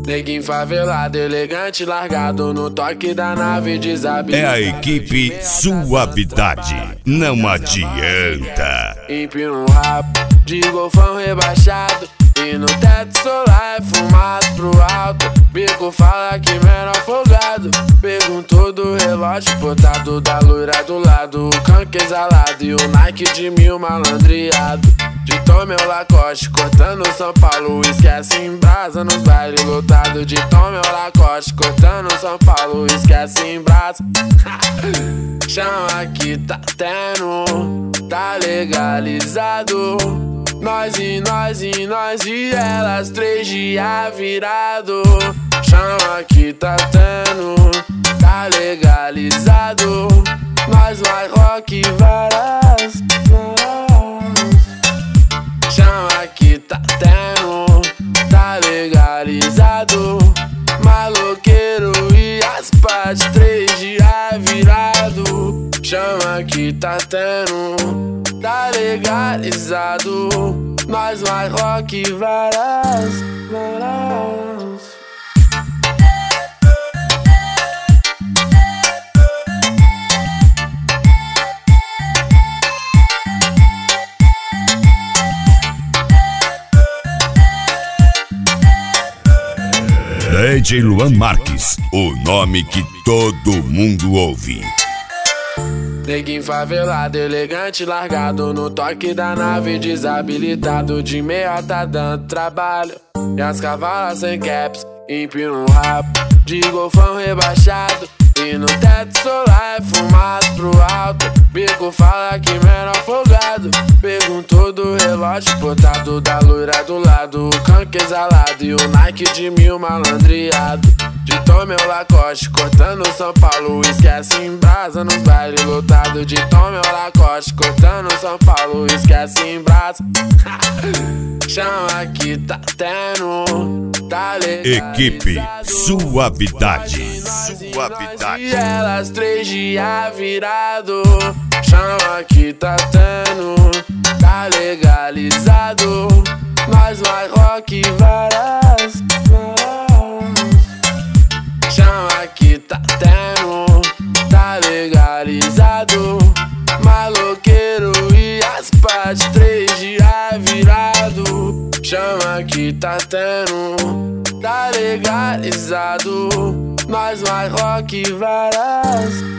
Neguinho favelado, elegante, largado no toque da nave desabilitado. É a equipe Suavidade, não adianta. Empina um rabo de golfão rebaixado, e no teto solar é fumado pro alto. Bico fala que menor folgado, perguntou do relógio portado da loira do lado. O canque exalado e o Nike de 1000 malandreado. De Tom meu Lacoste, cortando São Paulo, esquece em brasa nos bailes lotados. De Tom meu Lacoste, cortando São Paulo, esquece em brasa. Chama que tá tendo, tá legalizado. Nós e elas, 3 dias virado. Chama que tá tendo, tá legalizado. Nós vai rock varas. Chama que tá tendo, tá legalizado. Maloqueiro e as partes, 3 dias virado. Chama que tá tendo, tá legalizado. Nós vai rock varas. DJ Luan Marques, o nome que todo mundo ouve. Neguinho favelado, elegante, largado no toque da nave desabilitado. De meia tá dando trabalho, e as cavalas sem caps empina um rabo de golfão rebaixado, e no teto solar é fumado pro alto. Bico fala que menor folgado, perguntou do relógio portado da loira do lado. O canque exalado e o Nike de 1000 malandreado. De Tom meu Lacoste, cortando São Paulo, esquece em brasa nos bailes lotados. De Tom meu Lacoste, cortando São Paulo, esquece em brasa. Chama que tá tendo, tá legalizado. Equipe Suavidade. Suavidade. E elas, 3 dias virado. Chama que tá tendo, tá legalizado. Nós vai rock varas. Chama que tá tendo, tá legalizado. Maloqueiro e as partes, 3 dias virado. Chama que tá tendo, tá legalizado. Nós vai rock varas.